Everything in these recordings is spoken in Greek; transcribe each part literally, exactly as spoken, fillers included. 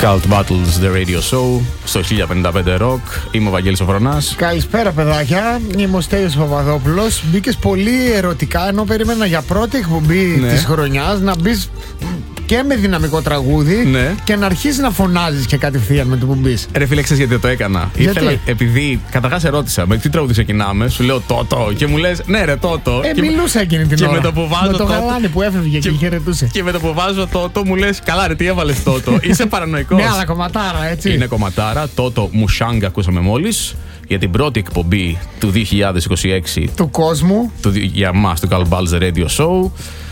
Cult Battles, The Radio Show, στο χίλια πενήντα πέντε Rock. Είμαι ο Βαγγέλης ο Βρονάς. Καλησπέρα, παιδάκια. Είμαι ο Στέλιος Παπαδόπουλος. Μπήκες πολύ ερωτικά, ενώ περίμενα για πρώτη εκπομπή ναι. της χρονιάς να μπεις και με δυναμικό τραγούδι ναι. και να αρχίσει να φωνάζεις και κατευθείαν με το που μπεις. Ρε φίλε, ξέρεις γιατί το έκανα? Γιατί? Ήθελα, επειδή καταρχάς ερώτησα με τι τραγούδι ξεκινάμε, σου λέω Τότο και μου λες ναι, ρε Τότο. Ε, και μιλούσα εκείνη την και ώρα. Με το που βάζω με το Τότο, γαλάνι που έφευγε και, και χαιρετούσε. Και με το που βάζω Τότο μου λες καλά, ρε, τι έβαλες Τότο? Είσαι παρανοϊκός. Ναι, αλλά κομματάρα, έτσι. Είναι κομματάρα. Τότο Μουσάνγκ ακούσαμε μόλις για την πρώτη εκπομπή του δύο χιλιάδες είκοσι έξι του κόσμου. Του, για μας, του Cult Battles Radio Show.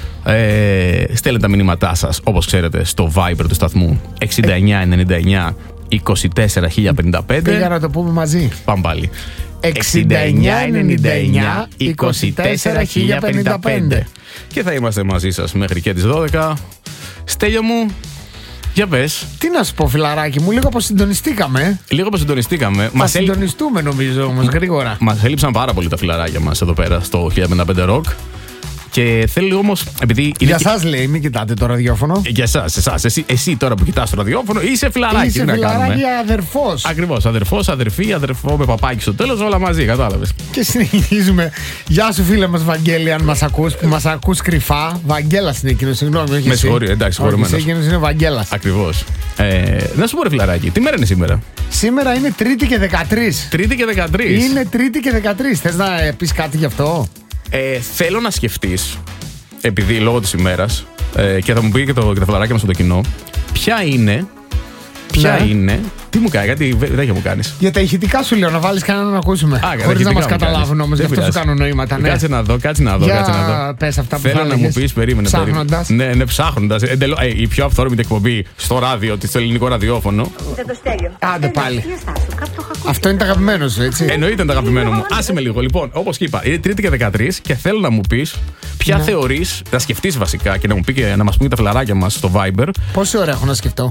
Ε, στέλνετε τα μηνύματά σας, όπως ξέρετε, στο Viber του σταθμού εξήντα εννιά ενενήντα εννιά είκοσι τέσσερα χίλια πενήντα πέντε. Πήγα να το πούμε μαζί. Πάμε πάλι. εξήντα εννιά ενενήντα εννιά είκοσι τέσσερα χίλια πενήντα πέντε. Και θα είμαστε μαζί σας μέχρι και τις δώδεκα. Στέλιο μου, για πες. Τι να σου πω, φιλαράκι μου, λίγο αποσυντονιστήκαμε. Λίγο αποσυντονιστήκαμε. Θα συντονιστούμε νομίζω όμως γρήγορα. Μας έλειψαν πάρα πολύ τα φιλαράκια μας εδώ πέρα στο χίλια πενήντα πέντε Rock. Και θέλω όμως, επειδή. Για εσάς λέει, μην κοιτάτε το ραδιόφωνο. Για εσάς, εσάς. Εσύ, εσύ τώρα που κοιτάς το ραδιόφωνο, είσαι φιλαράκι. Είσαι φιλαράκι, αδερφός. Ακριβώς. Αδερφός, αδερφή, αδερφό με παπάκι στο τέλος, όλα μαζί, κατάλαβες. Και συνεχίζουμε. Γεια σου, φίλε μας Βαγγέλη, αν μας ακούς, που μας ακούς κρυφά. Βαγγέλας είναι εκείνος, συγγνώμη. Όχι με συγχωρεί, εντάξει, συγχωρημένος. Όχι, εκείνος είναι Βαγγέλας. Ακριβώς. Ε, να σου πω, ρε φιλαράκι, τι μέρα είναι σήμερα? Σήμερα είναι Τρίτη και δεκατρείς. Τρίτη και δεκατρείς. Είναι Τρίτη και δεκατρείς. Θες να πεις κάτι γι' αυτό? Ε, θέλω να σκεφτείς, επειδή λόγω της ημέρας, ε, και θα μου πει και, το, και τα φιλαράκια μας στο κοινό, ποια είναι, ποια ναι. είναι, τι μου κάνει, κάτι δεν μου κάνεις. Για τα ηχητικά σου λέω, να βάλεις κανέναν να ακούσουμε. Α, χωρίς να μας καταλάβουν όμως, γι' αυτό σου κάνω νοήματα. Ναι. Κάτσε να δω, κάτσε να δω. Για κάτσε να δω. Πες αυτά που θέλω να μου πεις, περίμενε. Ψάχνοντας. Ναι, ναι, ψάχνοντας. Εντελώ, ε, η πιο αυθόρμητη εκπομπή στο ράδιο, στο ελληνικό ραδιόφωνο. Άντε πάλι. Αυτό είναι το αγαπημένο σου, έτσι. Εννοείται το αγαπημένο μου. Άσε με λίγο. Λοιπόν, όπως και είπα, είναι Τρίτη και δεκατρείς και θέλω να μου πεις ποια ναι. θεωρείς, να σκεφτείς βασικά και να μου πει και να μας πούμε τα φιλαράκια μας στο Viber. Πόση ώρα έχω να σκεφτώ?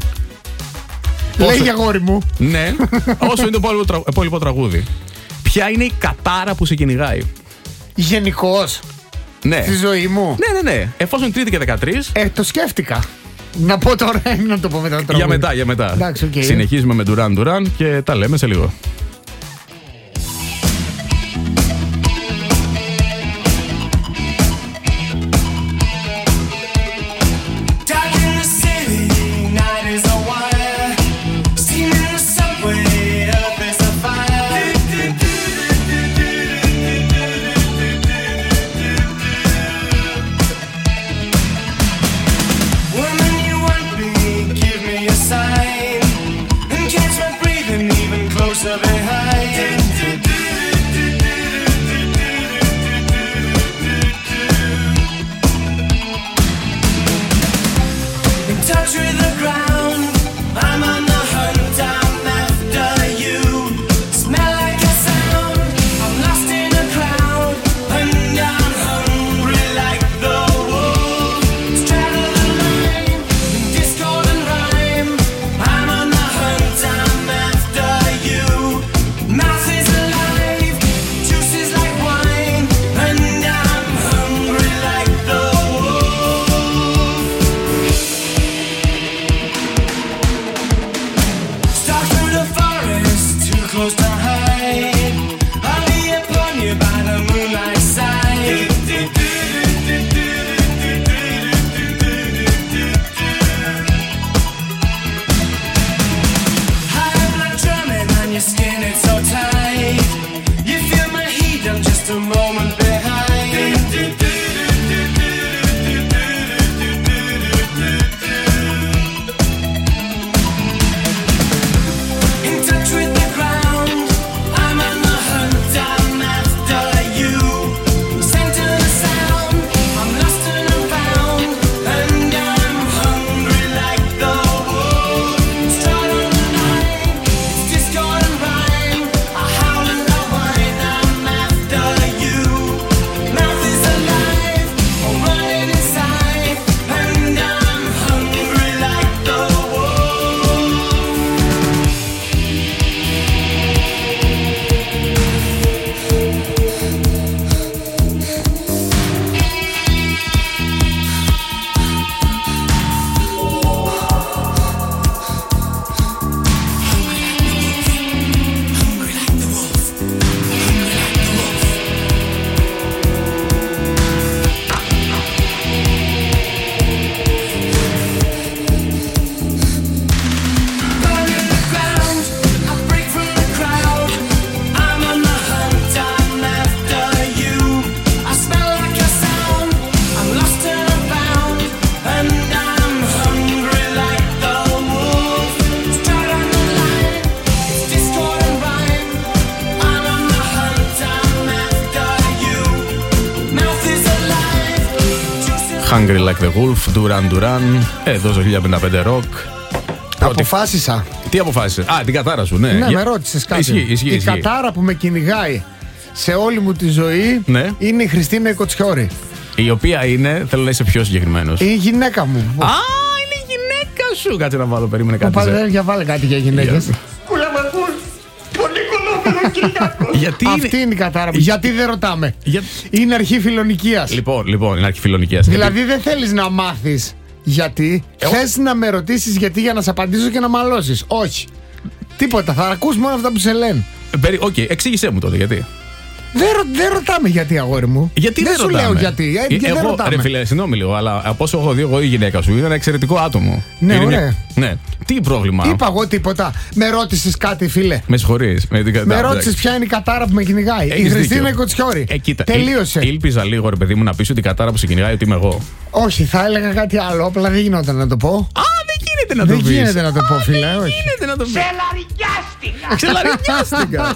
Όσο... Λέγει αγόρι μου. Ναι, όσο είναι το υπόλοιπο, υπόλοιπο τραγούδι. Ποια είναι η κατάρα που σε κυνηγάει? Γενικώς. Ναι. Στη ζωή μου. Ναι, ναι, ναι. Εφόσον Τρίτη και δεκατρείς. Ε, το σκέφτηκα. Να πω τώρα ή να το πω μετά το τραγούδι? Για μετά, για μετά. Εντάξει, okay. Συνεχίζουμε με Duran Duran και τα λέμε σε λίγο. In touch with the ground. Hungry Like the Wolf, Duran Duran. Εδώ στο χίλια πενήντα πέντε Rock. Αποφάσισα. Τι αποφάσισε? Α, την κατάρα σου, ναι. Ναι, Για... με ρώτησες κάτι. Ισχύει, ισχύει, η ισχύει. κατάρα που με κυνηγάει σε όλη μου τη ζωή, ναι, είναι η Χριστίνα η Κοτσιόρη. Η οποία είναι, θέλω να είσαι πιο συγκεκριμένος. Η γυναίκα μου. Α, είναι η γυναίκα σου. Κάτσε να βάλω, περίμενε κάτι. Παπαδέ, για βάλε κάτι για γυναίκες. Κούλα με ακούς. Πολύ κολόμενο Κυριάκο. Γιατί αυτή είναι... είναι η κατάρα μου. Γιατί δεν ρωτάμε. Για... Είναι αρχή φιλονικίας. Λοιπόν, λοιπόν, είναι αρχή φιλονικίας. Δηλαδή γιατί... δεν θέλεις να μάθεις γιατί. Εγώ... Θες να με ρωτήσεις γιατί για να σε απαντήσω και να μαλώσεις. Όχι. Τίποτα. Θα ακούς μόνο αυτά που σε λένε. Οκ, okay, εξήγησέ μου τότε γιατί. Δεν, ρω, δεν ρωτάμε γιατί, αγόρι μου. Γιατί δεν, δεν σου ρωτάμε. λέω γιατί. Ε, εγώ, δεν ρωτάμε. Ρε φίλε, συγγνώμη λίγο, αλλά από όσο έχω δει εγώ η γυναίκα σου είναι ένα εξαιρετικό άτομο. Ναι, είναι ωραία. Μια... Ναι. Τι πρόβλημα. Είπα εγώ τίποτα. Με ρώτησες κάτι, φίλε. Με συγχωρείς. Με, με ρώτησες ποια είναι η κατάρα που με κυνηγάει. Έχεις η Χριστίνα η Κοτσιόρη. Ε, κοίτα, τελείωσε. Ήλ, ήλπιζα λίγο, ρε παιδί μου, να πεις ότι η κατάρα που σε κυνηγάει ότι είμαι εγώ. Όχι, θα έλεγα κάτι άλλο. Απλά δεν γινόταν να το πω. Α, δεν γίνεται να το πεις. Δεν γίνεται να το πω, φίλε. Δεν όχι. γίνεται να το πεις. Ξελαρικιάστηκα. Ξελαρικιάστηκα.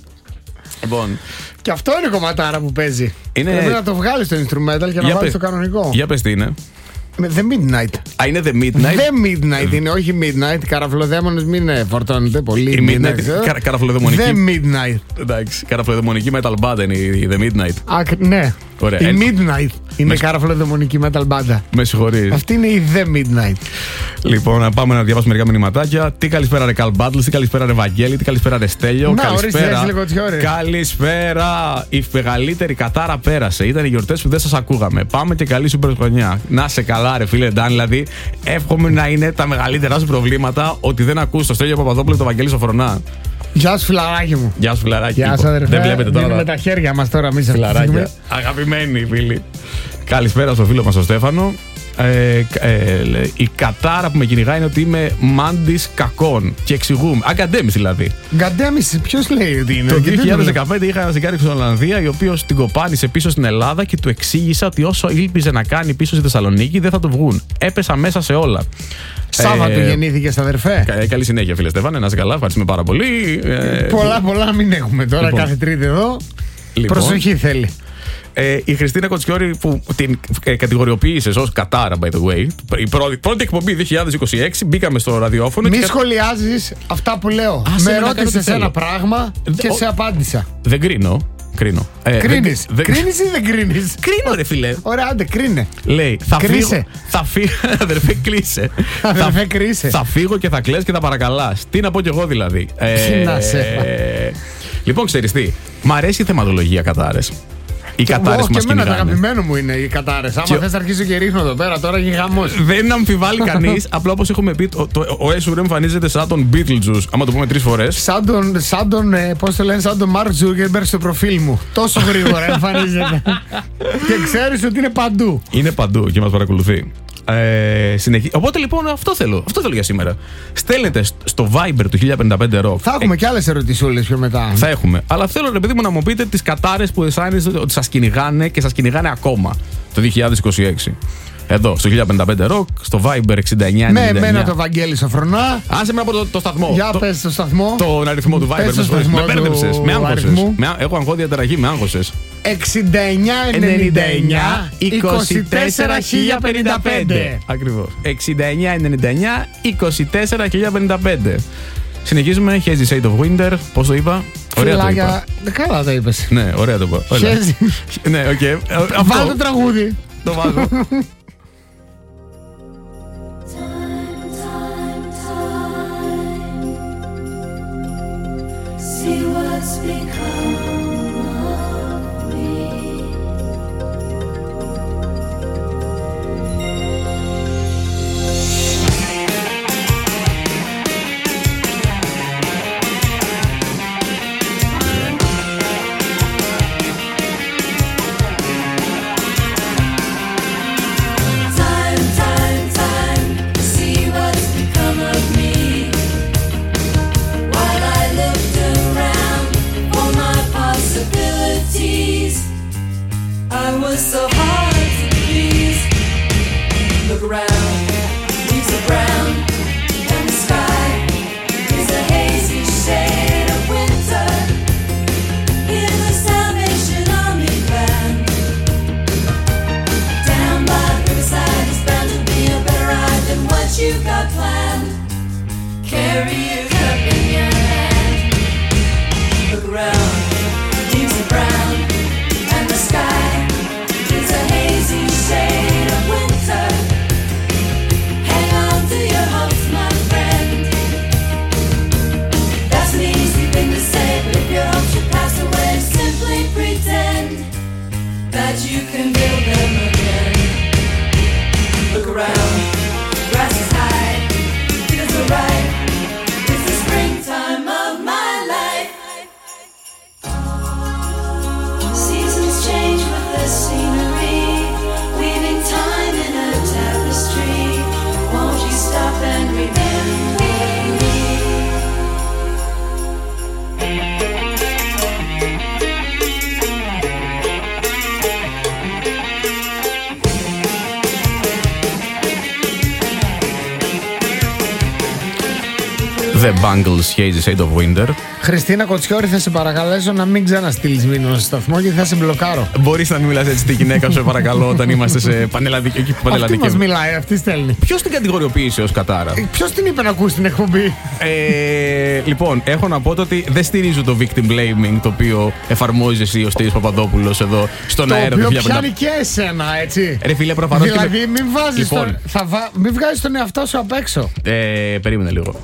Λοιπόν. Και αυτό είναι κομματάρα που παίζει. Είναι... Πρέπει να το βγάλεις το instrumental και να βάλεις το κανονικό. Για πες τι είναι. The Midnight. Α, είναι The Midnight. The Midnight είναι, όχι Midnight. Καραφλοδαίμονες μην φορτώνετε πολύ. Η Midnight. Κα, καραφλοδαιμονική. The Midnight. Εντάξει. Καραφλοδαιμονική metal band είναι η The Midnight. Α, ναι. Ωραία. Η Midnight είναι καραφλοδαιμονική metal band. Με συγχωρείς. Αυτή είναι η The Midnight. Λοιπόν, να πάμε να διαβάσουμε μερικά μηνυματάκια. Τι καλησπέρα, ρε Καλ Μπάντλς, τι καλησπέρα, ρε Βαγγέλη, τι καλησπέρα, ρε Στέλιο. Να, καλησπέρα. ορίστε, Καλησπέρα. Η μεγαλύτερη κατάρα πέρασε. Ήταν οι γιορτές που δεν σας ακούγαμε. Πάμε και καλή σου χρονιά. Να σε καλά, ρε φίλε Ντάν. Δηλαδή, εύχομαι να είναι τα μεγαλύτερα σου προβλήματα ότι δεν ακούς το Στέλιο Παπαδόπουλο και το Βαγγέλη Σοφρονά. Γεια σου, φιλαράκι μου. Γεια σου, φιλαράκι. Γεια σου, αδερφέ. Δεν βλέπετε τώρα. Με τα χέρια μας τώρα, μη σε φιλαράκια. Αγαπημένοι φίλοι. Καλησπέρα στο φίλο μας τον Στέφανο. Ε, ε, η κατάρα που με κυνηγάει είναι ότι είμαι μάντης κακών. Και εξηγούμε. Αγκαντέμις δηλαδή. Γκαντέμις, ποιος λέει ότι είναι. Το δύο χιλιάδες δεκαπέντε είχα ένα ζευγάρι στην Ολλανδία, ο οποίος την κοπάνισε πίσω στην Ελλάδα και του εξήγησα ότι όσο ήλπιζε να κάνει πίσω στη Θεσσαλονίκη δεν θα το βγουν. Έπεσα μέσα σε όλα. Σάββατο ε, γεννήθηκες, αδερφέ. Κα, καλή συνέχεια, φίλε Στέφανε. Να είσαι καλά, ευχαριστούμε πάρα πολύ. Ε, πολλά, πολλά μην έχουμε τώρα, λοιπόν, κάθε Τρίτη εδώ. Λοιπόν, προσοχή θέλει. Ε, η Χριστίνα Κοτσιόρη που την ε, κατηγοριοποίησες ως κατάρα, by the way. Η πρώτη, πρώτη εκπομπή δύο χιλιάδες είκοσι έξι, μπήκαμε στο ραδιόφωνο. Μη και... σχολιάζεις αυτά που λέω. Α, με ρώτησες ένα πράγμα και ο... σε απάντησα. Δεν κρίνω. Κρίνω. Ε, κρίνεις. Δεν... Κρίνεις ή δεν κρίνεις? Κρίνω, ρε φίλε. Ωραία, άντε, κρίνε. Λέει, θα Κρίσε. φύγω. Θα φύγω. Αδερφέ, κλείσε. Αδερφέ, κρίσε. Θα φύγω και θα κλαις και θα παρακαλάς. Τι να πω κι εγώ δηλαδή. Ε, να σε. Ε, λοιπόν, ξέρεις τι. Μ' αρέσει η θεματολογία κατάρες. Οι κατάρες που μας κυνηγάνε. Και εμένα το αγαπημένο μου είναι οι κατάρες. Άμα και... θες να αρχίσω και ρίχνω εδώ πέρα, τώρα γίνει χαμός. Δεν αμφιβάλλει κανείς. Απλά όπως έχουμε πει, το, το, ο Έσουρ εμφανίζεται σαν τον Beetlejuice. Άμα το πούμε τρεις φορές. Σαν τον, σαν τον ε, πώς το λένε, σαν τον Mark Zuckerberg στο προφίλ μου. Τόσο γρήγορα εμφανίζεται. Και ξέρεις ότι είναι παντού. Είναι παντού και μας παρακολουθεί. Ε, συνεχί... Οπότε λοιπόν αυτό θέλω, αυτό θέλω για σήμερα. Στέλνετε στο Viber του χίλια πενήντα πέντε Rock. Θα έχουμε ε... και άλλες ερωτησούλες πιο μετά. Θα έχουμε. Αλλά θέλω, ρε παιδί μου, να μου πείτε τις κατάρες που αισθάνεστε ότι σας κυνηγάνε και σας κυνηγάνε ακόμα το δύο χιλιάδες είκοσι έξι. Εδώ, στο χίλια πενήντα πέντε Rock, στο Viber εξήντα εννιά ενενήντα εννιά. Με εμένα το Βαγγέλη Σοφρονά. Άσε με από το, το σταθμό. Για το, πες το σταθμό. Τον αριθμό του Viber. Με μπέρδεψες. Με άγχωσες. Με, έχω αγχώδια τεραχή, με άγχωσες. εξήντα εννιά ενενήντα εννιά είκοσι τέσσερα χίλια πενήντα πέντε. Ακριβώς. εξήντα εννιά ενενήντα εννιά είκοσι τέσσερα χίλια πενήντα πέντε. Συνεχίζουμε. Hazy Shade of Winter. Πώς το είπα? Ωραία το είπα. Καλά το είπες. Ναι, ωραία το είπα. Ναι, οκ. Βάλε το τραγούδι. Το βάζω. See what's become of me. Time, time, time, see what's become of me. While I looked around for my The Bangles, Hazy Shade of Winter. Χριστίνα Κοτσιόρη, θα σε παρακαλέσω να μην ξαναστείλεις μήνυμα στο σταθμό γιατί θα σε μπλοκάρω. Μπορείς να μην μιλάς έτσι τη γυναίκα σου, παρακαλώ, όταν είμαστε σε πανελλαδική. Αυτή μας μιλάει, αυτή στέλνει. Ποιος την κατηγοριοποίησε ως κατάρα? Ποιος την είπε να ακούσει την εκπομπή? Ε, λοιπόν, έχω να πω ότι δεν στηρίζω το victim blaming το οποίο εφαρμόζει εσύ ο Στέλιος Παπαδόπουλος εδώ στον το αέρα του οποίο χίλια πεντακόσια. πιάνει και εσένα, έτσι. Ρε φίλε, προφανώς. Δηλαδή, με... μην βάζεις λοιπόν. τον... θα βα... μην βγάζεις τον εαυτό σου απ' έξω. Ε, περίμενε λίγο.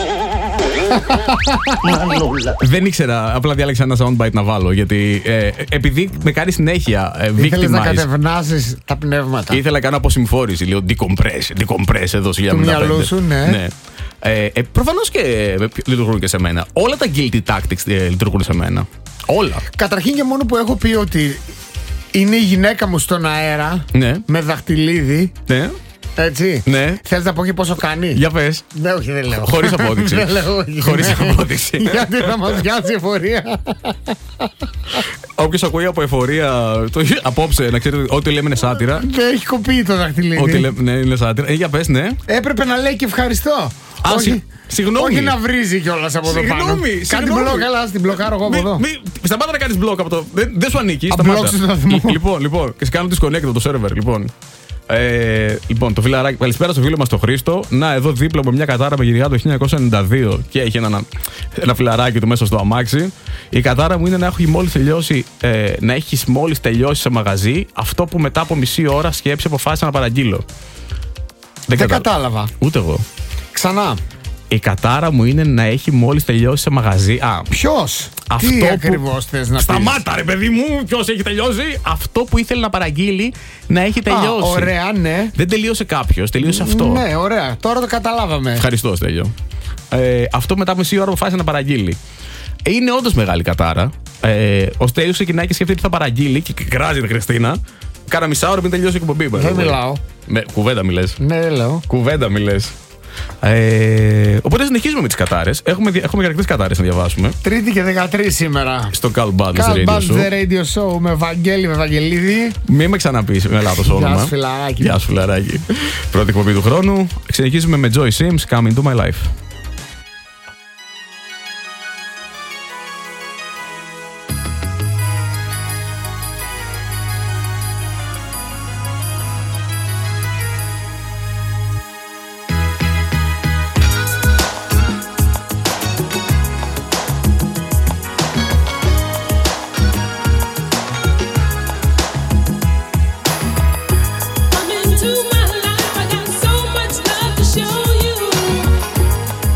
Δεν ήξερα, απλά διάλεξα ένα soundbite να βάλω. Γιατί ε, επειδή με κάνει συνέχεια ε, victimize. Ήθελες να κατευνάσεις τα πνεύματα. Ήθελα να κάνω αποσυμφόρηση, λέω decompress, decompress εδώ σε του μυαλού σου, ναι. ναι. Ε, ε, προφανώς και ε, λειτουργούν και σε μένα. Όλα τα guilty tactics ε, λειτουργούν σε μένα. Όλα. Καταρχήν και μόνο που έχω πει ότι είναι η γυναίκα μου στον αέρα, ναι. με δαχτυλίδι. Ναι. Έτσι. Ναι. Θέλεις να πω και πόσο κάνει? Για πες. Ναι, όχι, δεν λέω. Χωρίς απόδειξη. Δεν λέω, όχι. Χωρίς απόδειξη. Γιατί θα μας πιάσει εφορία. Όποιος ακούει από εφορία το, απόψε, να ξέρετε, ό,τι λέμε είναι σάτυρα. Δεν έχει κοπεί το δαχτυλίδι. Ό,τι λέμε, ναι, είναι σάτυρα. Ε, για πες, ναι. Έπρεπε να λέει και ευχαριστώ. Α, όχι, συγγνώμη. όχι να βρίζει κιόλας από εδώ πάνω. Συγγνώμη, Κάτι μπλοκ, έλα στην μπλοκάρω εγώ από εδώ. Σταμάτα να κάνεις μπλοκ από το. Δεν, δεν σου ανήκει. Αμπλόξου το σταθμό. Λοιπόν, λοιπόν, και σε κάνω disconnect από το σερβερ, λοιπόν. Ε, λοιπόν, το φιλαράκι, καλησπέρα στο φίλο μας τον Χρήστο. Να, εδώ δίπλα με μια κατάρα με γενιά το χίλια εννιακόσια ενενήντα δύο και έχει ένα, ένα φιλαράκι του μέσα στο αμάξι. Η κατάρα μου είναι να έχει μόλις τελειώσει, ε, να έχεις μόλις τελειώσει σε μαγαζί αυτό που μετά από μισή ώρα σκέψη αποφάσισα να παραγγείλω. Δεν, Δεν κατάλαβα. Ούτε εγώ. Ξανά. Η κατάρα μου είναι να έχει μόλις τελειώσει σε μαγαζί. Α, ποιος? Αυτό Τι που... ακριβώς θες να Σταμάτα, ρε παιδί μου, ποιος έχει τελειώσει? Αυτό που ήθελε να παραγγείλει να έχει τελειώσει. Α, ωραία, ναι. Δεν τελείωσε κάποιος, τελείωσε αυτό. Ναι, ωραία. Τώρα το καταλάβαμε. Ευχαριστώ, Στέλιο. Ε, αυτό μετά από μισή ώρα αποφάσισε να παραγγείλει. Είναι όντως μεγάλη κατάρα. Ε, ο Στέλιος ξεκινάει και σκέφτεται τι θα παραγγείλει και κράζει την Χριστίνα. Κάνα μισά ώρα πριν τελειώσει η εκπομπή. Δεν μιλάω. Με, κουβέντα μιλες. Ναι, δεν λέω. Κουβέντα μιλες. Ε, οπότε συνεχίζουμε με τις κατάρες. Έχουμε, έχουμε και αρκετές κατάρες να διαβάσουμε. Τρίτη και δεκατρείς σήμερα. Στο Carl Bands Carl Radio Bands Show. The Radio Show με Βαγγέλη, με Βαγγελίδη. Μην με ξαναπείς με λάθος όνομα. Γεια σου, φιλαράκι. Γεια σου, φιλαράκι. Πρώτη εκπομπή του χρόνου. Συνεχίζουμε με Joy Sims, Come Into My Life. Come into my life, I got so much love to show you.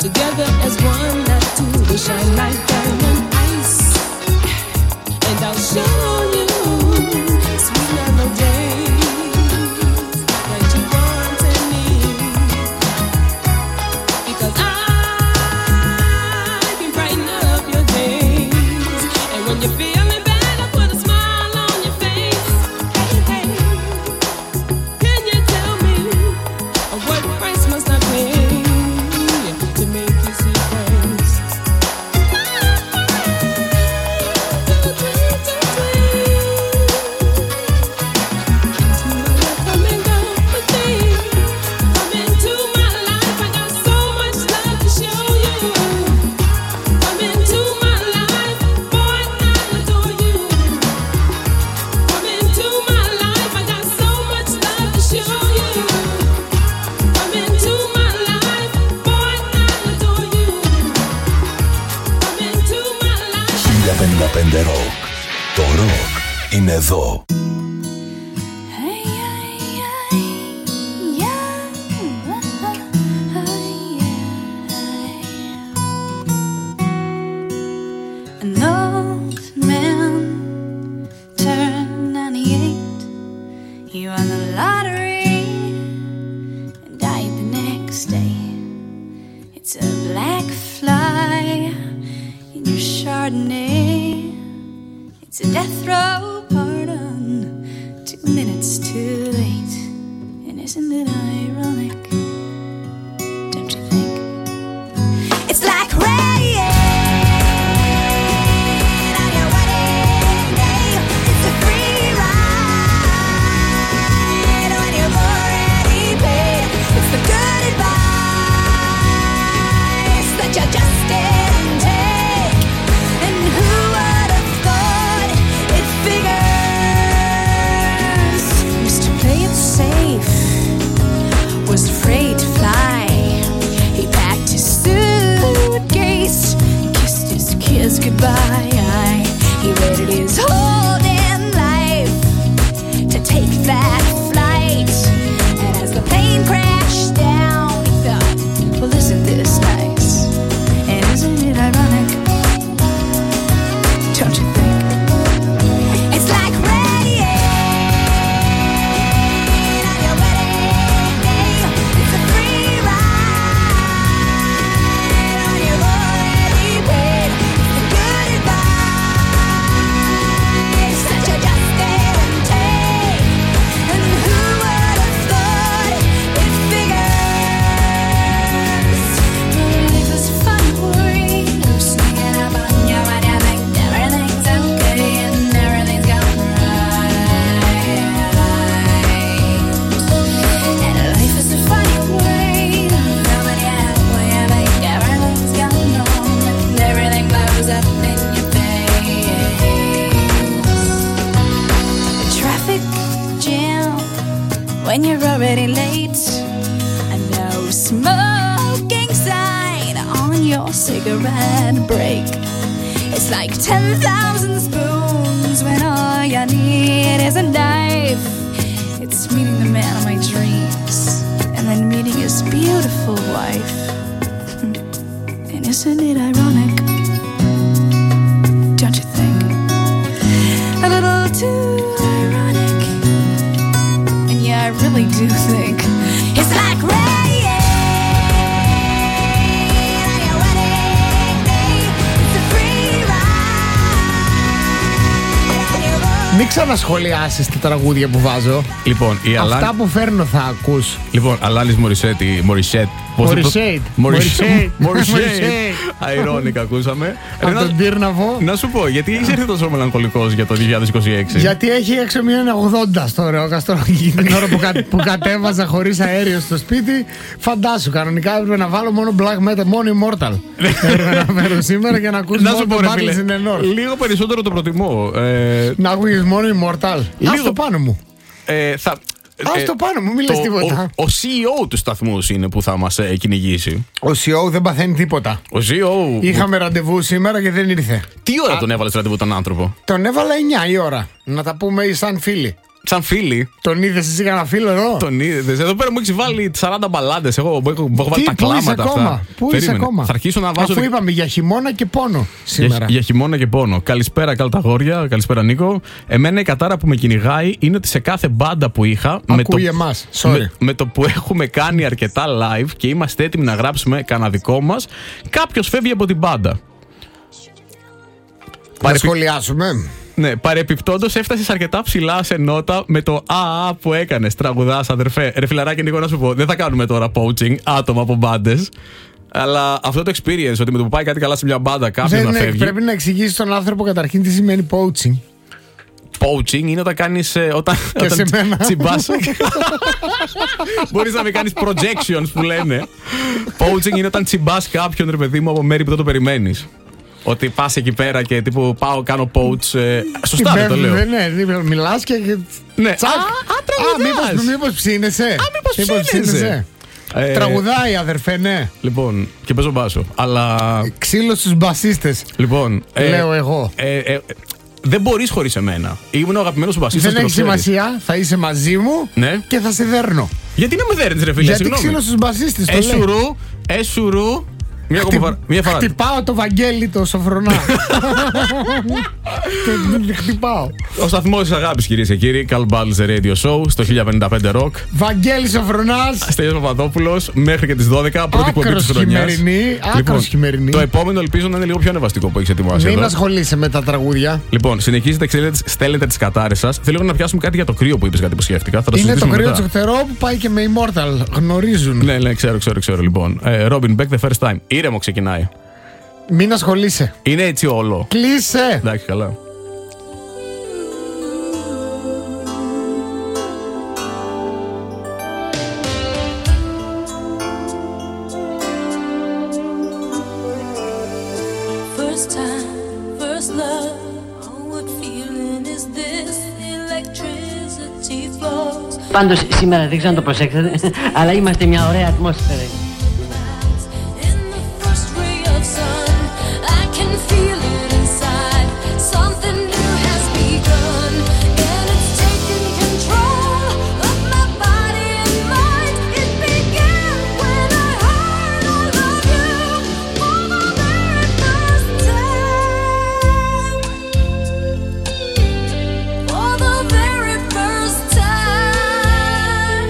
Together as one, like two, we shine like diamond ice. And I'll show you sweet melodies that you want and need. Because I can brighten up your days. And when you're feeling bad, I put a smile on your face. Hey, hey, can you tell me what price must I pay to make you see Christ? Come and go with me. Come into my life. I got so much love to show you. Come into my life, boy, I adore you. Come into my life. I got so much love to show you. Come into my life, boy, I adore you. Come into my life. χίλια πενήντα πέντε Rock. Το ροκ είναι εδώ. An old man turned ninety-eight. He won the lottery and died the next day. It's a black fly in your Chardonnay. It's a death row pardon, two minutes too late. And isn't it ironic? Don't you think? It's like rain on your wedding day. It's a free ride when you've already paid. It's the good advice that you just didn't take. And who would have thought it figures? Used to play it safe, was afraid to fly. He packed his suitcase, kissed his kids goodbye. He waited his whole damn life to take that flight. And as the plane crashed down, he thought, well, isn't this nice? And isn't it ironic? Don't you think? It's like rain on your wedding day. It's a free ride when you've already paid. The good advice that you just didn't take. And who would have thought it figures? Life is fun, we're sneaking up on you when you think everything's okay and everything's going right. And life is a funny way, coming out when you think everything's going wrong and everything blows up in your face. A traffic jam when you're already late. A no smoking sign on your cigarette break. It's like ten thousand spoons when all you need is a knife. It's meeting the man of my dreams and then meeting his beautiful wife. Hmm. And isn't it ironic? Don't you think? A little too ironic. And yeah, I really do think it's like rain on your wedding day. It's a free ride. Μην ξανασχολιάσεις τα τραγούδια που βάζω. Λοιπόν, η Αυτά Αλάνη. που φέρνω θα ακούς. Λοιπόν, Αλάνης Μωρισέτη. Μωρισέτ. Μωρισέιτ. Μωρισέιτ. Μωρισέιτ. Αϊρόνικα ακούσαμε. Από Ρε, τον να- Τύρναβο. Να σου πω, γιατί είσαι έρθει τόσο μελαγχολικός για το δύο χιλιάδες είκοσι έξι. Γιατί έχει έξω μία ογδόντα στο ρεόκαστρο. Την ώρα που, κα, που κατέβαζα χωρίς αέριο στο σπίτι, φαντάσου. Κανονικά έπρεπε να βάλω μόνο black metal, μόνο immortal. Έπρεπε να φέρω σήμερα για να ακούσει Να μόνο σου πω, το ρε Battles φίλε, in the North. λίγο περισσότερο το προτιμώ. Ε, Να ακούγεις μόνο immortal. Λίγο. Ας το πάνω μου. ε, θα, Ας το πάνω μου, μη λες το- τίποτα. Ο, ο σι ι ο του σταθμού είναι που θα μας ε, κυνηγήσει. Ο σι ι ο δεν παθαίνει τίποτα. Ο σι ι ο. Είχαμε ραντεβού σήμερα και δεν ήρθε. Τι ώρα τον έβαλες ραντεβού τον άνθρωπο? Τον έβαλα εννιά η ώρα. Να τα πούμε σαν φίλοι. σαν φίλοι. Τον είδες εσύ κανένα φίλο εδώ? Τον είδες. Εδώ πέρα μου έχεις βάλει σαράντα μπαλάντες. Εγώ έχω, έχω βάλει Τι, τα πού είσαι κλάματα ακόμα? αυτά. Πού είσαι Περίμενε. ακόμα? Θα αρχίσω να βάζω. Αφού είπαμε για χειμώνα και πόνο σήμερα. Για, για χειμώνα και πόνο. Καλησπέρα, καλταγόρια. Καλησπέρα, Νίκο. Εμένα η κατάρα που με κυνηγάει είναι ότι σε κάθε μπάντα που είχα. Ακούει με το, εμάς. Sorry. με, με το που έχουμε κάνει αρκετά live και είμαστε έτοιμοι να γράψουμε κανένα δικό μας, κάποιος φεύγει από την μπάντα. Να Παρεπι... σχολιάσουμε. Ναι, παρεπιπτόντως έφτασες αρκετά ψηλά σε νότα με το α, α που έκανες. Τραγουδάς, αδερφέ. Ρε φιλαράκι, Νίκο, να σου πω, δεν θα κάνουμε τώρα poaching άτομα από μπάντες. Αλλά αυτό το experience, ότι με το που πάει κάτι καλά σε μια μπάντα, κάποιος να Δεν, φεύγει. πρέπει να εξηγήσει στον άνθρωπο καταρχήν τι σημαίνει poaching. Poaching είναι όταν κάνεις. Ε, όταν Και όταν σε μένα. τσιμπάς. Μπορείς να μην κάνεις projections που λένε. Poaching είναι όταν τσιμπάς κάποιον, ρε παιδί μου, από μέρη που δεν το περιμένεις. Ότι πας εκεί πέρα και τύπου πάω, κάνω poach. Ε, σωστά δεν το λέω. Ναι, ναι, μιλάς και. Ναι. Τσακ. Α, α, τραγουδάς. μήπως, μήπως ψήνεσαι. Α, μήπως ψήνεσαι. Ε, Τραγουδάει, αδερφέ, ναι. Λοιπόν, και παίζω μπάσο. Αλλά. Ξύλο στους μπασίστες. Λοιπόν. ε, Λέω εγώ. ε, ε, δεν μπορείς χωρίς εμένα. Ήμουν ο αγαπημένος σου μπασίστας. Δεν και έχει το ξέρεις. σημασία, θα είσαι μαζί μου Ναι. και θα σε δέρνω. Γιατί να με δέρνεις, ρε φίλε, Γιατί συγγνώμη. ξύλο στους μπασίστες, το λέει. Εσουρού, εσουρού. Μία ακόμα φορά. Μία φορά. Χτυπάω το Βαγγέλη το Σοφρονά. Και χτυπάω. Ο σταθμός της αγάπης, κυρίες και κύριοι. Carl Battles Radio Show στο χίλια πενήντα πέντε Rock. Βαγγέλη Σοφρονάς. Στέλιος Παπαδόπουλος μέχρι και τις δώδεκα. Πρώτη εκπομπή της Άκρος χρονιάς. χειμερινή. Άκρος χειμερινή. Το επόμενο ελπίζω να είναι λίγο πιο ανεβαστικό που έχεις ετοιμάσει Μην εδώ. ασχολείσαι με τα τραγούδια. Λοιπόν, συνεχίζετε, στέλνετε, στέλνετε τις κατάρες σας. Θέλω να πιάσουμε κάτι για το κρύο που είπες, κάτι που σκέφτηκα. Θα το Είναι το συζητήσουμε κρύο μετά. τσοκτερό που πάει και με Immortal. Γνωρίζουν. Ναι, ναι, ξέρω, ξέρω, ξέρω. Λοιπόν, ε, Robin Beck, the first time. Ήρεμο ξεκινάει. Μην ασχολείσαι. Είναι έτσι όλο. Κλείσε. Εντάξει, καλά. First time, first love. Oh, what feeling is this? Electricity flows. Πάντως σήμερα δεν ξέρω αν το προσέξατε, αλλά είμαστε μια ωραία ατμόσφαιρα. In the first ray of sun, I can feel it inside. Something new has begun, and it's taking control of my body and mind. It began when I heard I love you for the very first time. For the very first time.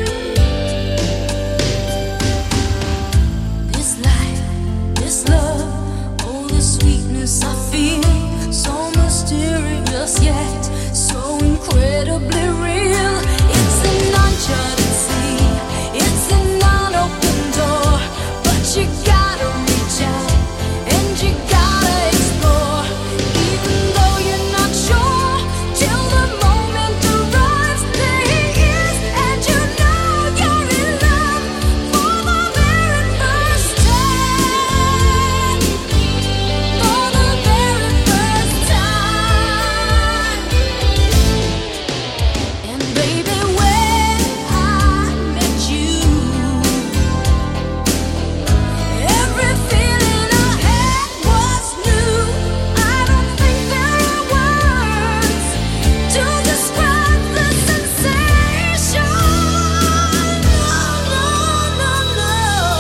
This life, this love, oh the sweetness I feel, so mysterious yet so incredibly real. It's an uncharted sea, it's an unopened door, but you gotta reach out and you gotta explore, even though you're not sure till the moment arrives. There he is, and you know you're in love for the very first time. For the very first time. And baby, when I met you, every feeling I had was new. I don't think there are words to describe the sensation. No, no, no, no.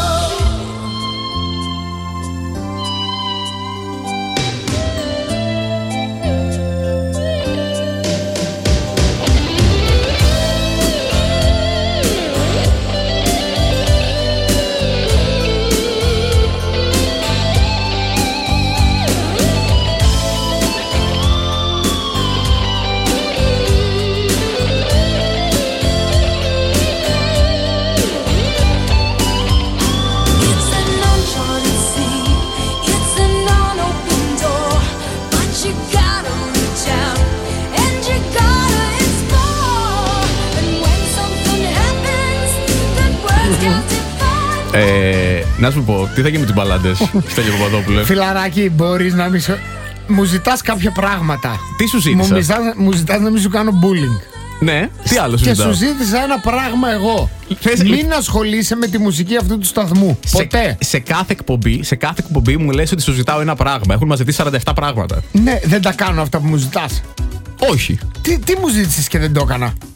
It's an uncharted sea, it's an unopened door, but you gotta reach out and you gotta explore. And when something happens that words can't define. Ε, να σου πω, τι θα γίνει με τις μπαλάντες, Στέλιο Παπαδόπουλε. Φιλαράκι, μπορείς να μη σου... Μου ζητάς κάποια πράγματα. Τι σου Μου, ζήτησα. μισάς, μου ζητάς να μην σου κάνω bullying. Ναι, τι άλλο σου Και ζητάω. σου ζήτησα ένα πράγμα εγώ. Θες- Μην ασχολείσαι με τη μουσική αυτού του σταθμού. Ποτέ. Σε, σε κάθε εκπομπή, σε κάθε εκπομπή μου λες ότι σου ζητάω ένα πράγμα. Έχουν μας ζητήσει σαράντα επτά πράγματα. Ναι, δεν τα κάνω αυτά που μου ζητάς. Όχι. Τι, τι μου ζήτησες και δεν το έκανα.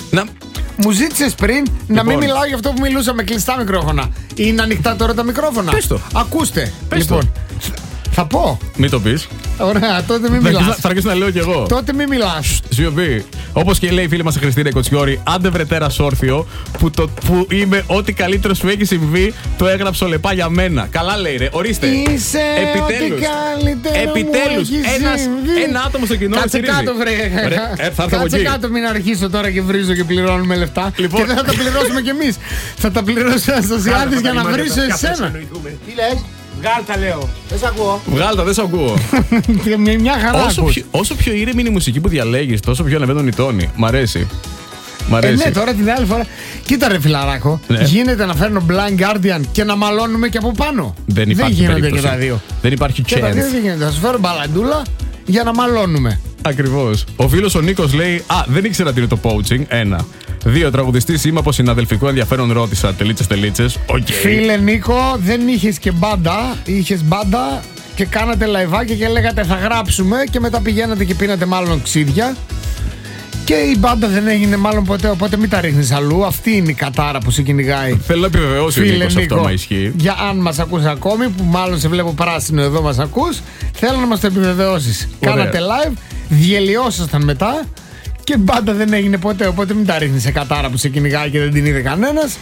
Να... Μου ζήτησες πριν λοιπόν. να μην μιλάω για αυτό που μιλούσα με κλειστά μικρόφωνα. Είναι ανοιχτά τώρα τα μικρόφωνα? Πες το. Ακούστε. Πες λοιπόν, το. θα πω. Μην το πεις. Ωραία, τότε μην μιλάς. Θα αρχίσω να λέω κι εγώ. Τότε μην μιλάς. Σιωπή. Όπως και λέει η φίλη μας η Χριστίνα Κοτσιόρη, άντε βρε τέρας όρθιο, που, το, που είμαι ό,τι καλύτερο σου έχει συμβεί, το έγραψε ο Λεπά για μένα. Καλά λέει ρε, ορίστε. Είσαι επιτέλους, ό,τι καλύτερο επιτέλους, μου έχει ένας, συμβεί. ένα άτομο στο κοινό. Κάτσε κάτω βρε. Ρε, ε, θα Κάτσε κάτω, μην αρχίσω τώρα και βρίζω και πληρώνουμε λεφτά. Λοιπόν. Και δεν θα τα πληρώσουμε κι εμείς. Θα τα πληρώσει ο Αναστασιάδης για να βρίσω εσένα. Τι λες? Βγάλτα λέω. Δεν σ' ακούω. Βγάλτα, δεν σ' ακούω. Μια χαρά όσο, πιο, όσο πιο ήρεμη είναι η μουσική που διαλέγεις, τόσο πιο ανεβαίνουν οι τόνοι. Μ' αρέσει. Μ' αρέσει. Ε, ναι, τώρα την άλλη φορά. Κοίτα ρε φιλαράκο, ναι. Γίνεται να φέρνω Blind Guardian και να μαλώνουμε και από πάνω. Δεν, δεν γίνονται περίπτωση. Και τα δύο. Δεν υπάρχει chance. Και τα δύο δεν γίνεται. Θα σου φέρω μπαλαντούλα για να μαλώνουμε. Ακριβώς. Ο φίλος ο Νίκος λέει: Α, δεν ήξερα τι είναι το poaching. Ένα. Δύο. Τραγουδιστής είμαι από συναδελφικό ενδιαφέρον, ρώτησα. Τελίτσες, τελίτσες. Okay. Φίλε Νίκο, δεν είχες και μπάντα. Είχες μπάντα και κάνατε λαϊβάκια και λέγατε θα γράψουμε και μετά πηγαίνατε και πίνατε μάλλον ξύδια. Και η μπάντα δεν έγινε μάλλον ποτέ, οπότε μην τα ρίχνεις αλλού. Αυτή είναι η κατάρα που σε κυνηγάει. Θέλω να επιβεβαιώσει ο Νίκος αυτό, άμα ισχύει. Για αν μας ακούς ακόμη, που μάλλον σε βλέπω πράσινο εδώ μας ακούς, θέλω να μας το επιβεβαιώσεις. Κάνατε live, διελειώσασταν μετά και μπάντα δεν έγινε ποτέ, οπότε μην τα ρίχνεις σε κατάρα που σε κυνηγάει και δεν την είδε κανένας.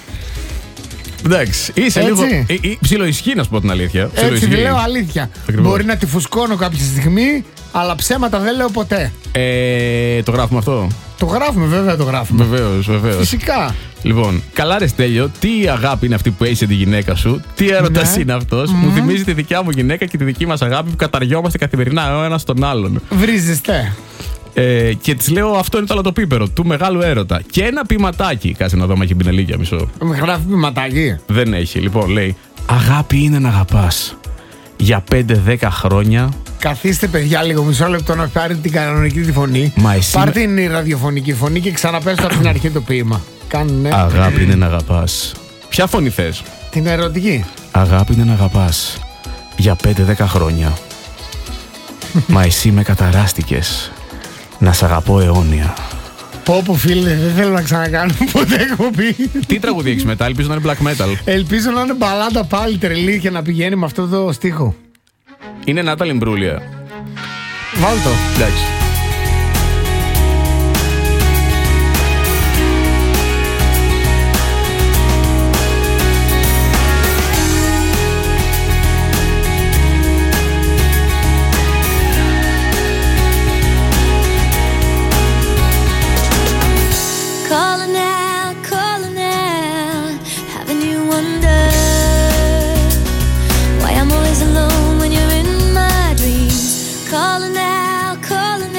Εντάξει, είσαι έτσι. Λίγο. Ψιλοϊσχύ, να σου πω την αλήθεια. Έτσι, τη λέω αλήθεια. Ακριβώς. Μπορεί να τη φουσκώνω κάποια στιγμή, αλλά ψέματα δεν λέω ποτέ. Ε, το γράφουμε αυτό. Το γράφουμε, βέβαια το γράφουμε. Βεβαίως, βεβαίως. Φυσικά. Λοιπόν, καλά ρε Στέλιο, τι αγάπη είναι αυτή που έχει τη γυναίκα σου, τι έρωτας ναι. είναι αυτός, mm. μου θυμίζει τη δικιά μου γυναίκα και τη δική μας αγάπη που καταριόμαστε καθημερινά ο ένας τον άλλον. Βρίζεστε. Ε, και τη λέω αυτό είναι το αλατοπίπερο του μεγάλου έρωτα. Και ένα ποιηματάκι. Κάτσε να δω, μα έχει πινελίκια μισό. Με γράφει ποιηματάκι. Δεν έχει. Λοιπόν, λέει: αγάπη είναι να αγαπάς. Για πέντε δέκα χρόνια. Καθίστε, παιδιά, λίγο μισό λεπτό να πάρετε την κανονική τη φωνή. Εσύ... Πάρτε την ραδιοφωνική φωνή και ξαναπέστε από την αρχή το ποίημα. Κάνε. Αγάπη είναι να αγαπάς. Ποια φωνή θες? Την ερωτική. Αγάπη είναι να αγαπάς. Για πέντε δέκα χρόνια. Μα εσύ με καταράστηκες. Να σ' αγαπώ αιώνια. Πω πω φίλε, δεν θέλω να ξανακάνω ποτέ εκπομπή. Τι τραγούδι έχεις μετά, ελπίζω να είναι black metal. Ελπίζω να είναι μπαλάντα πάλι τρελή και να πηγαίνει με αυτό το στίχο. Είναι Νάταλη Μπρούλια. Βάλ' το. Εντάξει. Calling out, calling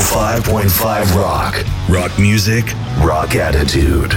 five point five Rock. Rock music, rock attitude.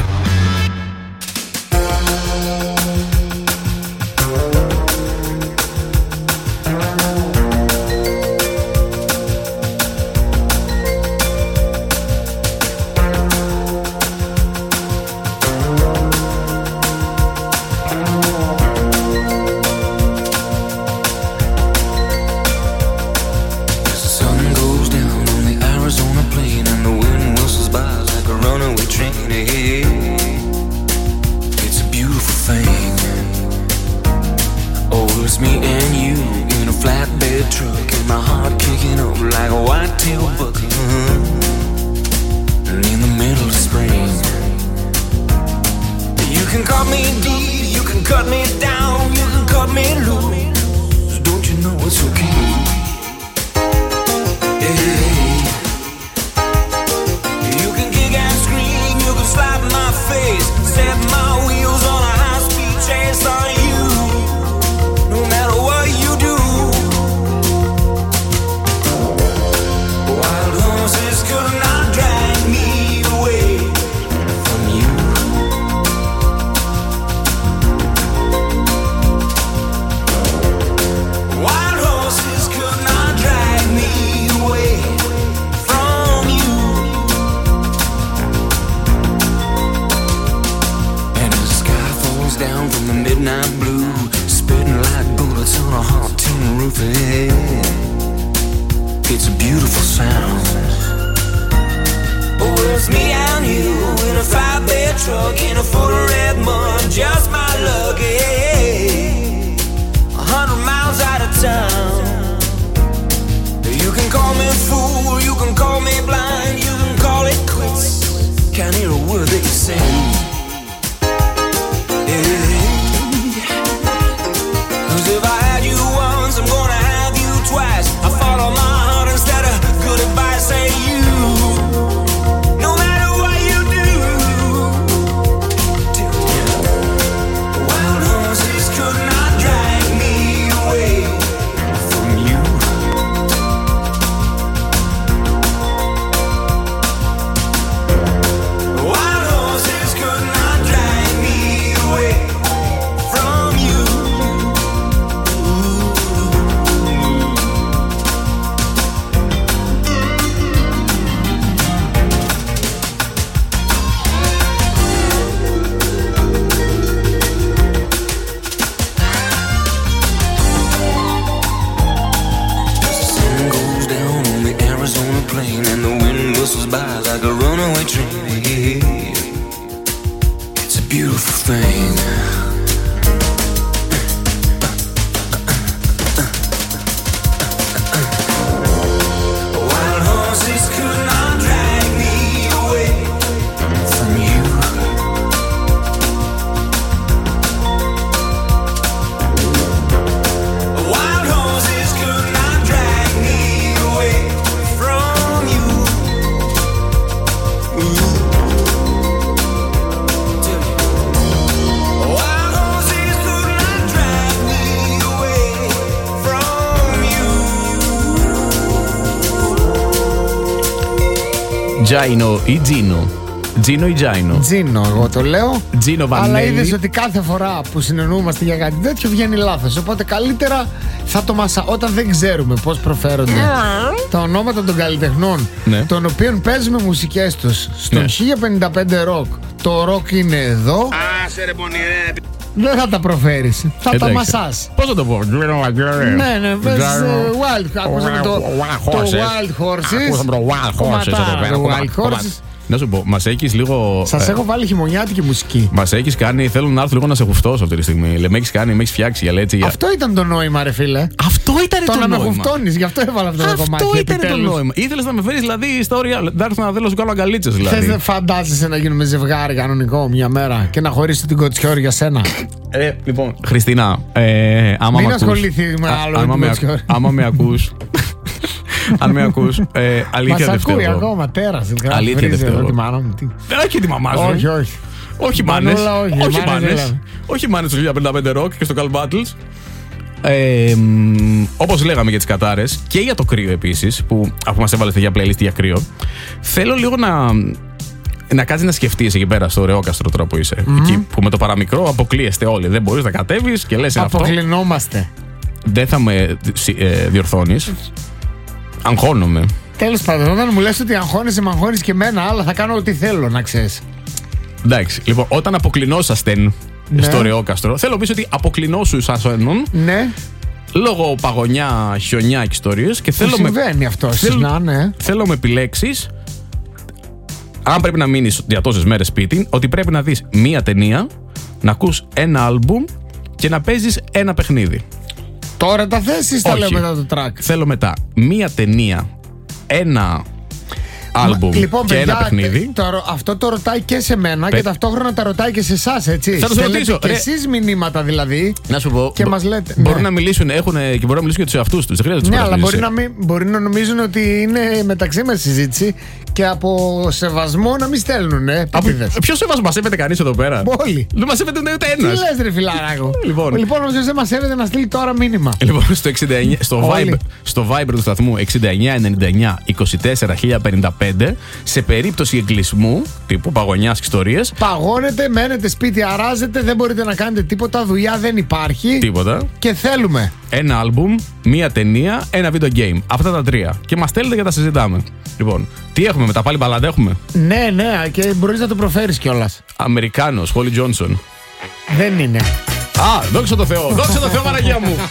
Τζάινο ή Τζίνο. Τζίνο ή Τζάινο. Τζίνο, εγώ το λέω. Τζίνο Βανέλη. Αλλά είδες ότι κάθε φορά που συνεννοούμαστε για κάτι τέτοιο βγαίνει λάθος. Οπότε καλύτερα θα το μασα... όταν δεν ξέρουμε πώς προφέρονται τα ονόματα των καλλιτεχνών, ναι, των οποίων παίζουμε μουσικές τους στον, ναι, χίλια πενήντα πέντε Rock. Το rock είναι εδώ. Άσε ρε πονηρέ. Δεν θα τα προφέρεις. Θα εντάξει, τα μασάς. Πώς θα το πω. Ναι, ναι, πες Wild. Ακούσαμε το Wild Horses. Ακούσαμε το Wild Horses. Το Wild Horses. Να σου πω, μας έχεις λίγο. Σας ε, έχω βάλει χειμωνιάτικη μουσική. Μας έχεις κάνει, θέλω να έρθω λίγο να σε γουφτώσω αυτή τη στιγμή. Με έχεις κάνει, με έχεις φτιάξει για λέτσι. Αυτό ήταν το νόημα, ρε φίλε. Αυτό ήταν το, το νόημα. Το να με γουφτώνεις, γι' αυτό έβαλα αυτό, αυτό το κομμάτι. Αυτό ήταν επιτέλους το νόημα. Ήθελες να με φέρεις δηλαδή ιστορία. Να έρθω να θέλω σου κάνω αγκαλίτσες δηλαδή. Θες να φαντάζεσαι να γίνουμε ζευγάρι κανονικό μια μέρα και να χωρίσει την κοτσιόρη για σένα. Ε, λοιπόν, Χριστίνα, ε, άμα μην ασχοληθεί με άλλο. Άμα με ακούς. Αν με ακούς, ε, αλήθεια δεν φταίω. Μας ακούει ακόμα, τέρας. Αλήθεια δεν φταίω. Όχι τη μαμά σου. Όχι, όχι. Όχι μάνες. Όχι μάνες. Όχι μάνες στο χίλια πενήντα πέντε Rock και στο Call Battles. Ε, όπως λέγαμε για τις κατάρες και για το κρύο επίσης, που αφού μας έβαλετε για playlist για κρύο, θέλω λίγο να, να κάτσεις να σκεφτείς εκεί πέρα στο Ρεόκαστρο τώρα που είσαι. Mm-hmm. Εκεί που με το παραμικρό αποκλείεστε όλοι. Δεν μπορείς να κατέβεις και λες αυτό. Αποκλεινόμαστε. Δεν θα με ε, διορθώνεις. Αγχώνομαι. Τέλος πάντων, όταν μου λες ότι αγχώνεσαι, με αγχώνεις και εμένα, αλλά θα κάνω ό,τι θέλω, να ξέρεις. Εντάξει, λοιπόν, όταν αποκλεινόσασταν ναι. στο Ρεόκαστρο, θέλω να πεις ότι αποκλεινόσουσασταν. Ναι. Λόγω παγωνιά, χιονιά και ιστορίες. Και θέλω συμβαίνει με, αυτό, θέλω, να, ναι. θέλω με επιλέξεις, αν πρέπει να μείνεις για τόσες μέρες σπίτι, ότι πρέπει να δεις μία ταινία, να ακούς ένα άλμπουμ και να παίζεις ένα παιχνίδι. Τώρα τα θέσεις, τα λέω μετά το track. Θέλω μετά μία ταινία, ένα άλμπουμ λοιπόν, και παιδιά, ένα παιχνίδι. Το, αυτό το ρωτάει και σε μένα Πε... και ταυτόχρονα τα ρωτάει και σε εσάς, έτσι. Θα το ρωτήσω. Και εσείς μηνύματα δηλαδή. Να σου πω. Και μπο... μας λέτε. Μπορούν ναι. να μιλήσουν, έχουν, και μπορούν να μιλήσουν για τους εαυτούς τους. Ναι, αλλά μπορεί να, μην, μπορεί να νομίζουν ότι είναι μεταξύ μας συζήτηση και από σεβασμό να μην στέλνουν, ε. Ποιο σεβασμό μας σέβεται κανείς εδώ πέρα? Όλοι. Δεν μας σέβεται ούτε ένας. Τι λες, ρε φιλάρακο. Λοιπόν, λοιπόν όποιος δεν μας σέβεται να στείλει τώρα μήνυμα. Λοιπόν, στο, εξήντα εννιά, στο, Viber, στο Viber του σταθμού εξήντα εννιά ενενήντα εννιά είκοσι τέσσερα χίλια πενήντα πέντε, σε περίπτωση εγκλεισμού τύπου παγωνιάς και ιστορίες. Παγώνετε, μένετε σπίτι, αράζετε, δεν μπορείτε να κάνετε τίποτα, δουλειά δεν υπάρχει. Τίποτα. Και θέλουμε ένα άλμπουμ, μία ταινία, ένα video game. Αυτά τα τρία. Και μας στέλνετε και τα συζητάμε. Λοιπόν, τι έχουμε μετά, πάλι μπαλάντα έχουμε? Ναι, ναι, και μπορείς να το προφέρεις κιόλας. Αμερικάνος, Χόλι Τζόνσον. Δεν είναι. Α, δόξα τω Θεώ, δόξα τω Θεώ, Παναγία μου.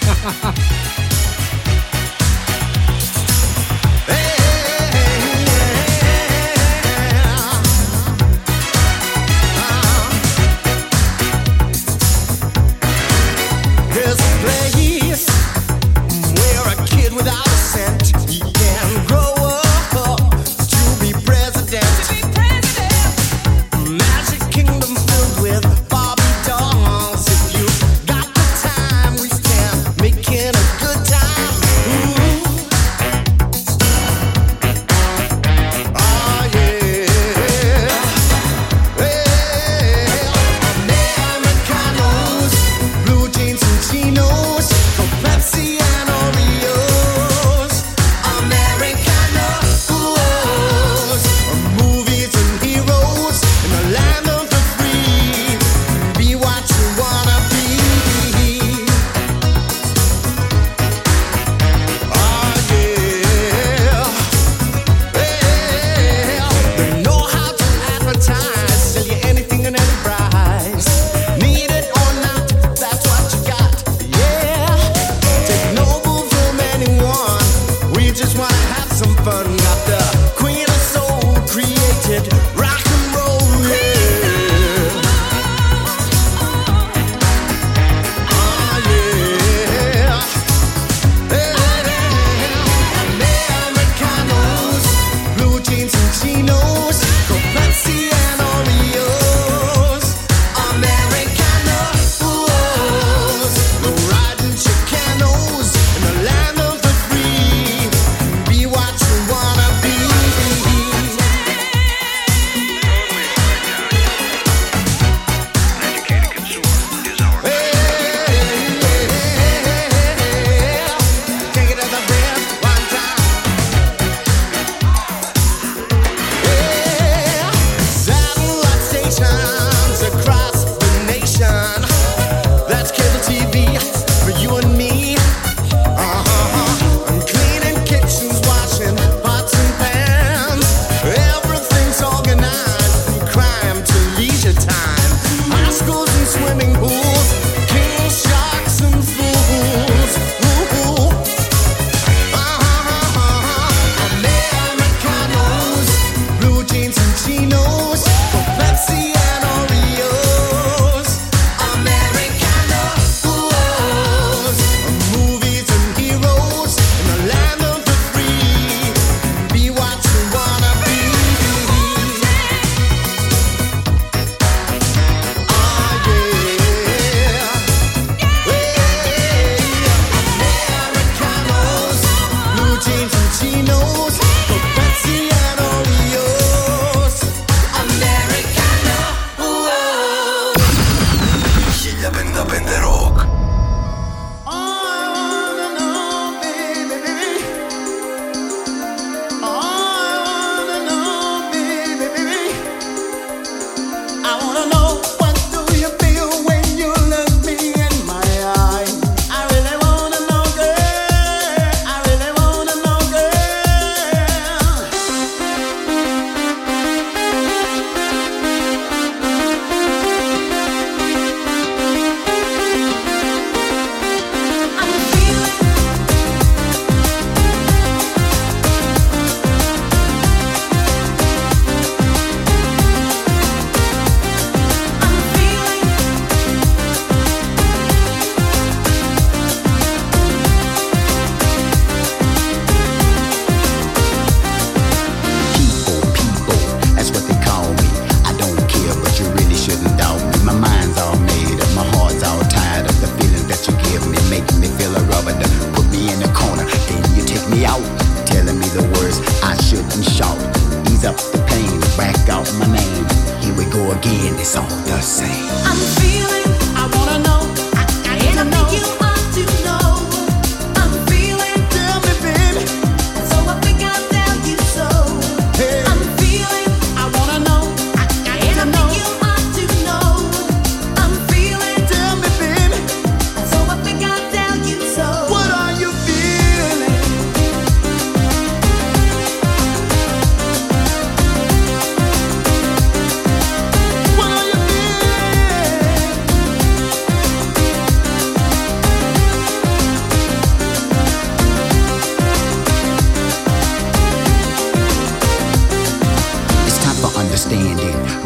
χίλια πενήντα πέντε Rock.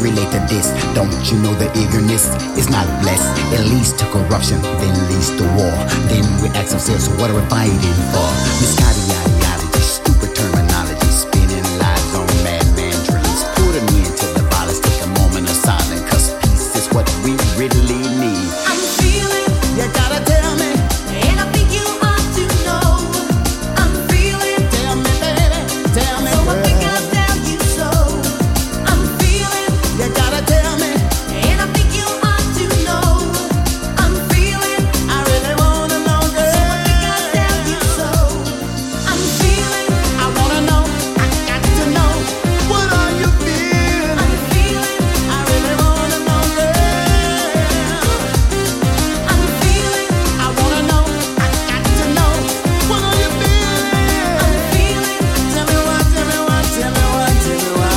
relate to this. Don't you know the eagerness is not blessed? It leads to corruption, then leads to war. Then we ask ourselves, what are we fighting for? Misguided ideology, stupid terminology, spinning lives on madman dreams. Put an end to the violence, take a moment of silence, cause peace is what we really need. I'm feeling, You gotta tell me, and I think you ought to know. I'm feeling, tell me, baby, tell me. so I think I'll tell you so. I'm feeling, You gotta tell me, and I think you ought to know. I'm feeling, I really wanna know, so I think I'll girl. tell you so. I'm feeling, I wanna know, I got to know, what are you feeling? I'm feeling, I really wanna know, girl. I'm feeling, I wanna know, I got to know, what are you feeling? I'm feeling. Tell me why, tell me why, tell me why, tell me why.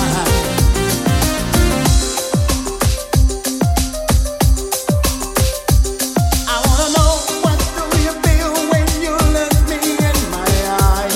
I wanna know, what do you feel when you look me in my eye?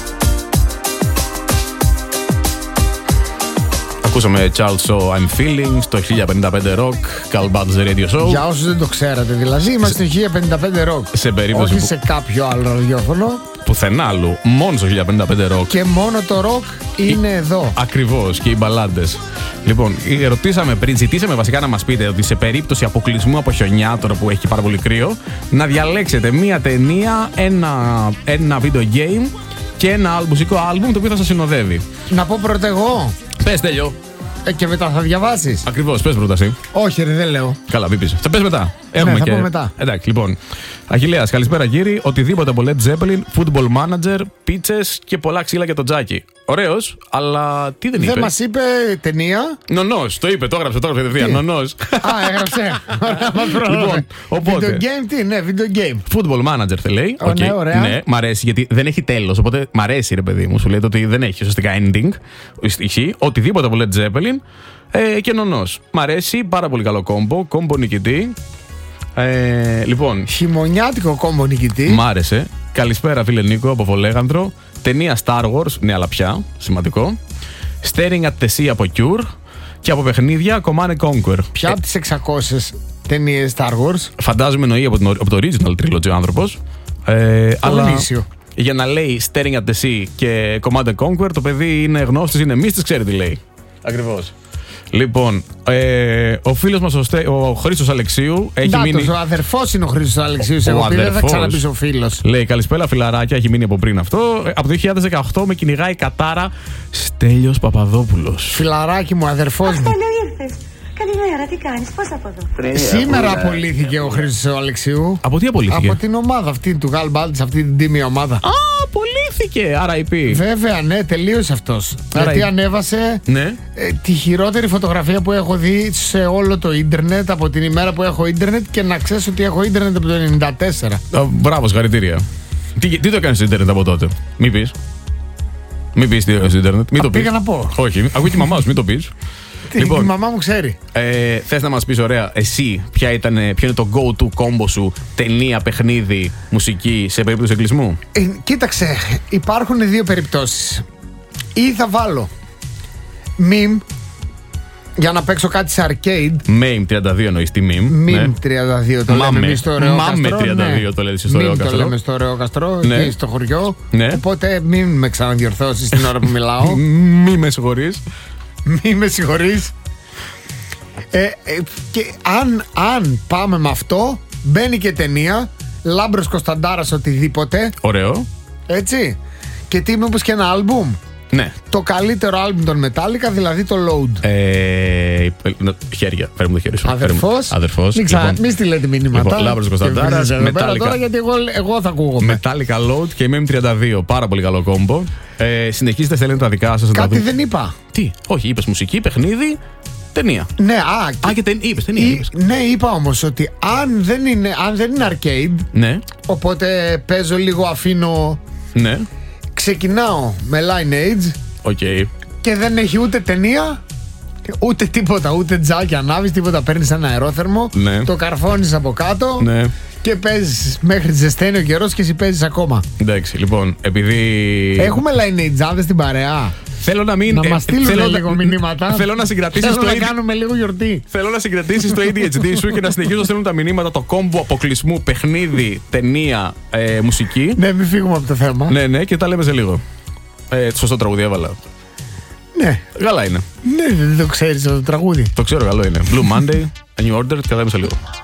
Ακούσαμε Charles So I'm Feeling στο χίλια πενήντα πέντε Rock, Carl Bud's Radio Show. Για όσους δεν το ξέρατε, δηλαδή είμαστε στο χίλια πενήντα πέντε Rock. Σε περίπτωση Όχι που- σε κάποιο άλλο ραδιόφωνο. Πουθενά άλλου, μόνο στο χίλια πενήντα πέντε Rock. Και μόνο το rock είναι εδώ. Ακριβώς, και οι μπαλάντες. Λοιπόν, ρωτήσαμε πριν, ζητήσαμε βασικά να μας πείτε ότι σε περίπτωση αποκλεισμού από χιονιά, τώρα που έχει πάρα πολύ κρύο, να διαλέξετε μία ταινία, ένα, ένα video game και ένα μουσικό άλμπουμ το οποίο θα σας συνοδεύει. Να πω πρώτα εγώ. Πες, Τέλειο. Ε, και μετά θα διαβάσεις. Ακριβώς, πες πρόταση. Όχι, ρε, δεν λέω. Καλά, μην πεις. Θα πες μετά. Έχουμε θα και... πω μετά. Εντάξει, λοιπόν. Αχιλλέας, καλησπέρα κύριε. Οτιδήποτε από Led Zeppelin, Football Manager, πίτσες και πολλά ξύλα για τον Τζάκι. Ωραίος, αλλά τι δεν είπε. Δεν μας είπε ταινία. Νονός, το είπε, το έγραψε, το έγραψε κατευθείαν. Τι? Νονός. Α, έγραψε. Ωραία, μας πρόλαβε. Λοιπόν, οπότε. Video game, τι, ναι, video game. Football Manager θα λέει. Ω, ναι, ωραία. Ναι, μ' αρέσει γιατί δεν έχει τέλος. Οπότε μ' αρέσει, ρε παιδί μου. Σου λέει ότι δεν έχει ουσιαστικά ending. Ισχύει. Οτιδήποτε από Led Zeppelin ε, και νονός. Μ' αρέσει, πάρα πολύ καλό κόμπο. Κόμπο νικητή. Ε, λοιπόν, Χειμωνιάτικο κόμπο νικητή. μ' άρεσε. Καλησπέρα, φίλε Νίκο από Βολέγανδρο. Ταινία Star Wars, ναι, αλλά πια. Σημαντικό. Staring at the Sea από Cure. Και από παιχνίδια Command and Conquer. Ποια από τις εξακόσιες ταινίες Star Wars? Φαντάζομαι εννοεί από, την, από το original trilogy ο άνθρωπος. Ε, αλλά γνήσιο. για να λέει Staring at the Sea και Command and Conquer, το παιδί είναι γνώστης, είναι μύστης, ξέρει τι λέει. Ακριβώς. Λοιπόν, ε, ο φίλος μας ο, Στέ, ο Χρήστος Αλεξίου έχει Ντάτος, μείνει. ο αδερφός είναι ο Χρήστος Αλεξίους. Ο Εγώ πει, δεν θα αδερφός. ξαναπείς ο φίλος. Λέει καλησπέρα φιλαράκια, έχει μείνει από πριν αυτό. Ε, Από το δύο χιλιάδες δεκαοκτώ με κυνηγάει κατάρα Στέλιος Παπαδόπουλος. Φιλαράκι μου, αδερφός μου. ήρθες. Καλημέρα, τι κάνεις, πώς από εδώ? Σήμερα απολύθηκε ο Χρήστος Αλεξίου. Από τι απολύθηκε? Από την ομάδα αυτή του Gal Baltic, αυτή την τίμη ομάδα. Α, απολύθηκε! Άρα είπε. Βέβαια, ναι, τελείωσε αυτός. Άρα Γιατί η- ανέβασε Ναι. ε, τη χειρότερη φωτογραφία που έχω δει σε όλο το ίντερνετ από την ημέρα που έχω ίντερνετ, και να ξέρεις ότι έχω ίντερνετ από το ενενήντα τέσσερα. Α, μπράβο, συγχαρητήρια. Τι, τι το έκανε στο Ιντερνετ από τότε? Μην πει. Μην πει τι έκανε στο Ιντερνετ. Μην Α, το πει. πήγα να πω. Όχι, ακούει και η μαμά σου, μην το πει. Τι, η μαμά μου ξέρει. ε, θε να μα πει, ωραία, εσύ, ποια ήταν, ποιο είναι το go-to combo σου, ταινία, παιχνίδι, μουσική, σε περίπτωση εγκλισμού? Ε, κοίταξε, υπάρχουν δύο περιπτώσεις. Ή θα βάλω meme για να παίξω κάτι σε arcade. Meme τριάντα δύο εννοεί, τι meme. Meme ναι. τριάντα δύο το λέμε Μάμε. εμείς στο ωραίο Μάμε Καστρό. τριάντα δύο ναι. το λέτε εσείς στο Meme ωραίο το Καστρό. λέμε στο ωραίο Καστρό, Ναι. εκεί στο χωριό. Ναι. Οπότε μην με ξαναδιορθώσεις την ώρα που μιλάω. Μη με συγχωρεί. Μη με συγχωρείς. Ε, ε, και αν, αν πάμε με αυτό, μπαίνει και ταινία. Λάμπρος Κωνσταντάρας, οτιδήποτε. Ωραίο. Έτσι. Και τι, μήπως και ένα άλμπουμ. Ναι. Το καλύτερο άλμπουμ των Metallica, δηλαδή το Load. Ε, χέρια, φέρε μου το χέρι σου. Αδερφός. Αδερφός. Μην, ξα... μην στείλετε μηνύματα. Λοιπόν, Λάμπρος Κωνσταντάρας, Και βρίζετε εδώ πέρα Metallica. τώρα, γιατί εγώ, εγώ θα ακούγομαι. Metallica Load και εμ εμ τριάντα δύο. Πάρα πολύ καλό κόμπο. Ε, συνεχίζετε, στέλνετε τα δικά σας. Κάτι δεν είπα. Τι, όχι, είπες μουσική, παιχνίδι, ταινία. Ναι, α, Α, και ταινία, είπες, ταινία. ή- είπες. ναι, είπα όμως ότι αν δεν είναι, αν δεν είναι arcade, Ναι, οπότε παίζω λίγο, αφήνω. ναι, Ξεκινάω με Lineage οκ. και δεν έχει ούτε ταινία, ούτε τίποτα, ούτε τζάκι ανάβεις, τίποτα. Παίρνεις ένα αερόθερμο, Ναι. το καρφώνεις από κάτω Ναι. και παίζεις μέχρι ζεσταίνει ο καιρός και εσύ παίζεις ακόμα. Εντάξει, λοιπόν, επειδή. Έχουμε Lineage στην παρέα. Θέλω να μην. Να μας στείλουν θέλω λίγο να, μηνύματα. Θέλω να συγκρατήσεις Θέλω το να έι ντι... κάνουμε λίγο γιορτή. Θέλω να συγκρατήσεις το έι ντι έιτς ντι σου και να συνεχίζουν να στέλνουν τα μηνύματα, το κόμπο αποκλεισμού, παιχνίδι, ταινία, ε, μουσική. Ναι, μην φύγουμε από το θέμα. Ναι, ναι, και τα λέμε σε λίγο. Ε, σωστό τραγούδι έβαλα. Ναι. Καλά είναι. Ναι, δεν το ξέρεις το τραγούδι. Το ξέρω, καλό είναι. Blue Monday, A New Order, και τα λέμε σε λίγο.